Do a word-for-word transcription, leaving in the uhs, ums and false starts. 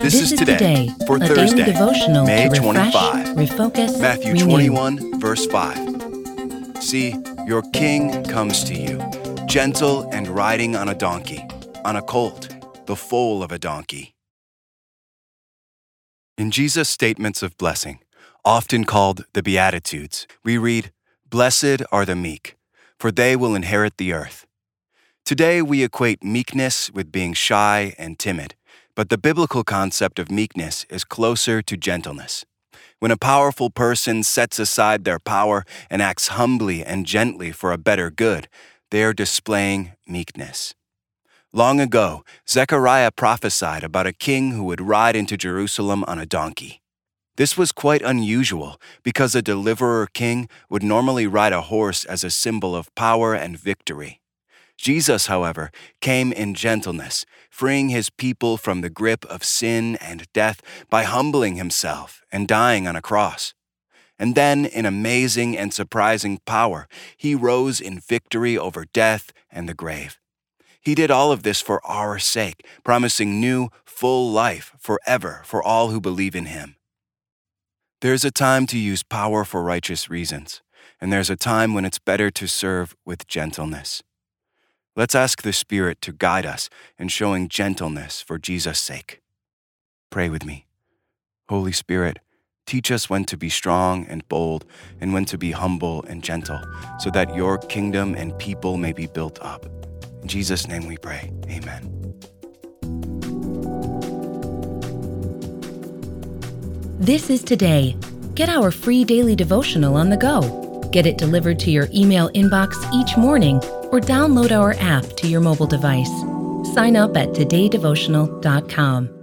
This, this is Today, for a Thursday, daily devotional May to refresh, twenty-fifth. refocus, Matthew renew. twenty-one, verse five. See, your king comes to you, gentle and riding on a donkey, on a colt, the foal of a donkey. In Jesus' statements of blessing, often called the Beatitudes, we read, "Blessed are the meek, for they will inherit the earth." Today we equate meekness with being shy and timid, but the biblical concept of meekness is closer to gentleness. When a powerful person sets aside their power and acts humbly and gently for a better good, they are displaying meekness. Long ago, Zechariah prophesied about a king who would ride into Jerusalem on a donkey. This was quite unusual because a deliverer king would normally ride a horse as a symbol of power and victory. Jesus, however, came in gentleness, freeing his people from the grip of sin and death by humbling himself and dying on a cross. And then, in amazing and surprising power, he rose in victory over death and the grave. He did all of this for our sake, promising new, full life forever for all who believe in him. There's a time to use power for righteous reasons, and there's a time when it's better to serve with gentleness. Let's ask the Spirit to guide us in showing gentleness for Jesus' sake. Pray with me. Holy Spirit, teach us when to be strong and bold and when to be humble and gentle, so that your kingdom and people may be built up. In Jesus' name we pray. Amen. This is Today. Get our free daily devotional on the go. Get it delivered to your email inbox each morning or download our app to your mobile device. Sign up at today devotional dot com.